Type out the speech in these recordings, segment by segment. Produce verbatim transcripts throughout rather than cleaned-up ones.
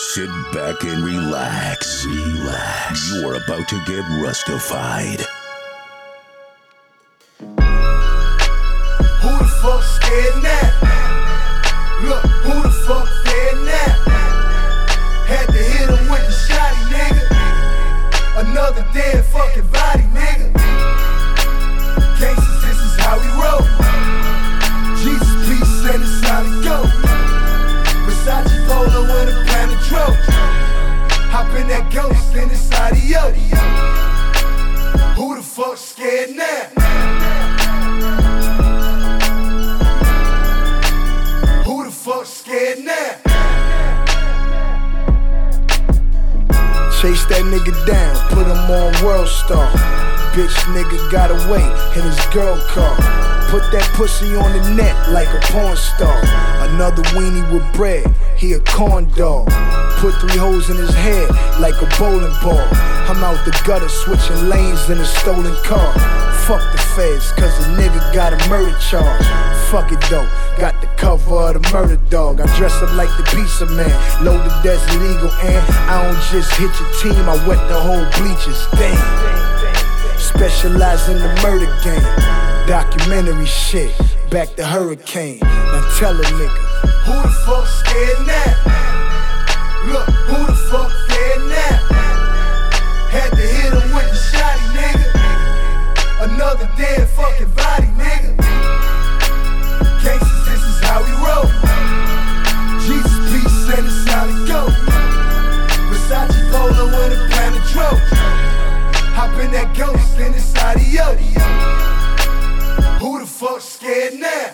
Sit back and relax. Relax. You are about to get rustified. Who the fuck scared now? Look, who the fuck scared now? Had to hit him with the shotty, nigga. Another dead fucking body, nigga. Gangsters, this is how we roll. Jesus, peace, and it's how we go. Versace polo with a pound of trope. Hop in that ghost and it's audio. Who the fuck scared now? Who the fuck scared now? Chase that nigga down, put him on World Star. Bitch nigga got away in his girl car. Put that pussy on the net like a porn star. Another weenie with bread, he a corn dog. Put three holes in his head like a bowling ball. I'm out the gutter switching lanes in a stolen car. Fuck the feds, cause the nigga got a murder charge. Fuck it though, got the cover of the murder dog. I dress up like the pizza man, loaded as illegal, and I don't just hit your team, I wet the whole bleachers. Damn. Specialize in the murder game. Documentary shit, back to Hurricane. Now tell a nigga, who the fuck scared now? Look, who the fuck scared now? Had to hit him with the shotty, nigga. Another dead fucking body, nigga. Gangsters, this is how we roll. Jesus, peace, and it's how we go. Versace polo with a pound of trope. Hop in that ghost and it's audio. Who the fuck scared now?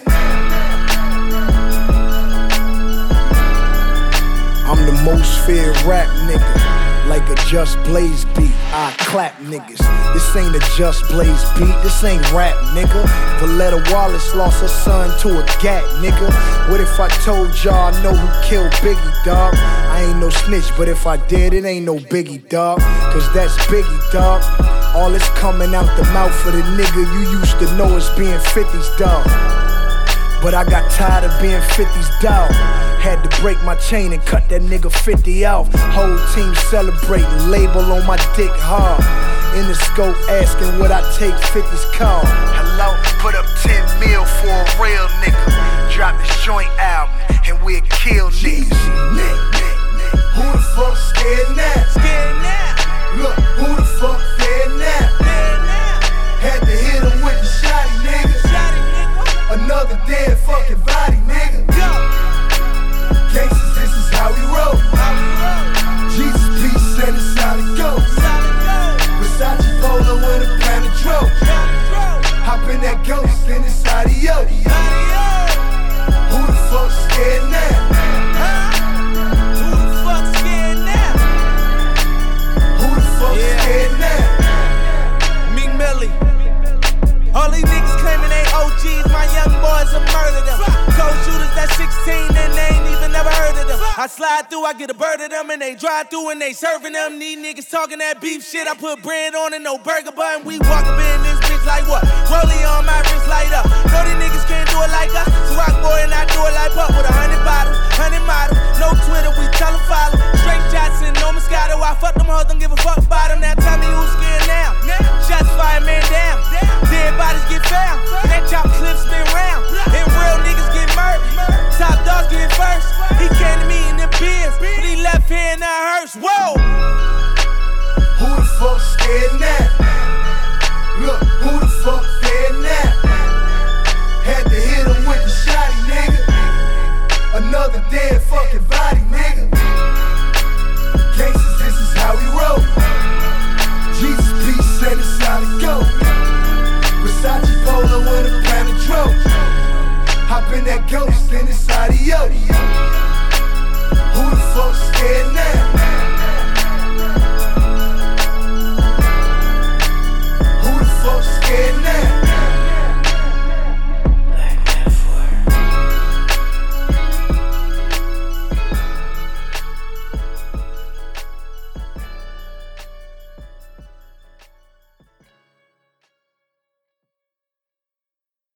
I'm the most feared rap nigga. Like a Just Blaze beat, I clap niggas. This ain't a Just Blaze beat, this ain't rap, nigga. Valletta Wallace lost her son to a gat, nigga. What if I told y'all I know who killed Biggie, dog? I ain't no snitch, but if I did, it ain't no Biggie, dog. Cause that's Biggie, dog. All this coming out the mouth of the nigga you used to know as being fifties, dog. But I got tired of being fifties, dog. Had to break my chain and cut that nigga fifty off. Whole team celebrating, label on my dick hard. In the scope asking what I take fifty's call. Hello, put up ten mil for a real nigga. Drop this joint album and we'll kill niggas. Who the fuck scared now? Scared now. Look, who the fuck scared now? Had to hit him with the shotty, nigga. Shotty, nigga. Another dead fucking body, nigga. Gangsters, this is how we roll. Jesus, peace, and it's how it goes. Versace polo with a pound of trope. Hop in that ghost and it's audio. Who the fuck scared now? Who the fuck scared now? Who the fuck Yeah. scared now? Meek Millie. All these niggas claiming they O Gs, my young boys will murder them. Cold shooters that's sixteen and they ain't even never heard of them. I slide through, I get a bird of them, and they drive through and they serving them. These niggas talking that beef shit, I put bread on and no burger bun. We walk up in this bitch like what? Rollie on my wrist light up. Know these